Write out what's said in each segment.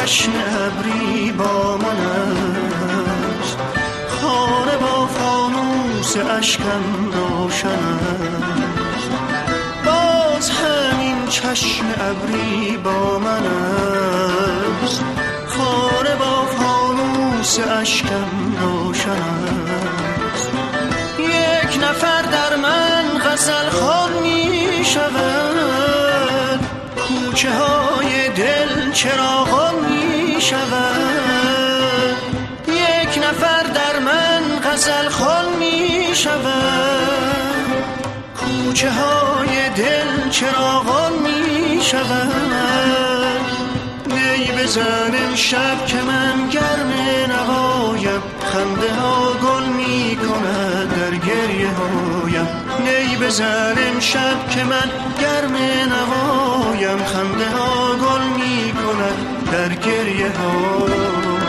چشم ابری با من است، خانه با فانوس اشکم روشن است. باز همین چشم ابری با من است، خانه با فانوس اشکم روشن است. یک نفر در من غزل خوان می شود، کوچه های دل چراغان می شود. یک نفر در من غزل خوان می شود، کوچه های دل چراغان می شود. نی بزن امشب که من گرم نوایم، خنده ها گل می کند در گریه هایم. نی بزن امشب که من گرم نوایم، خنده ها گل می کند در گریه هایم.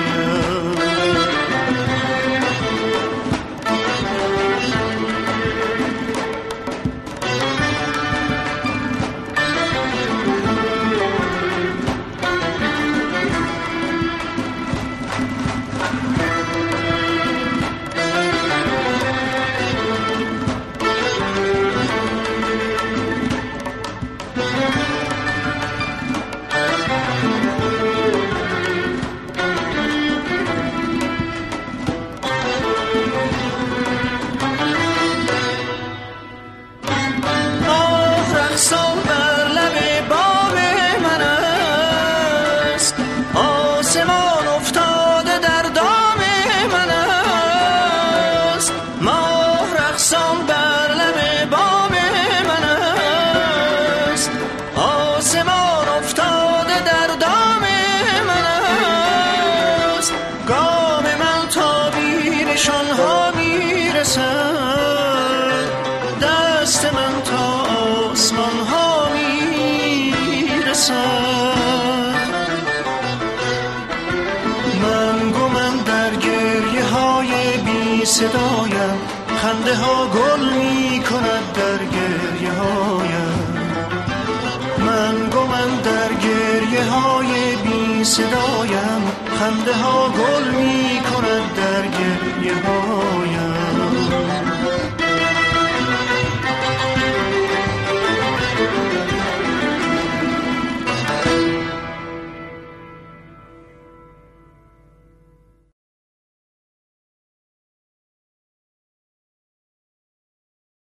صدایم خنده ها گل می کند در گریه هایم. من گمم در گریه های بی صدایم، خنده ها گل می کند در گریه هایم.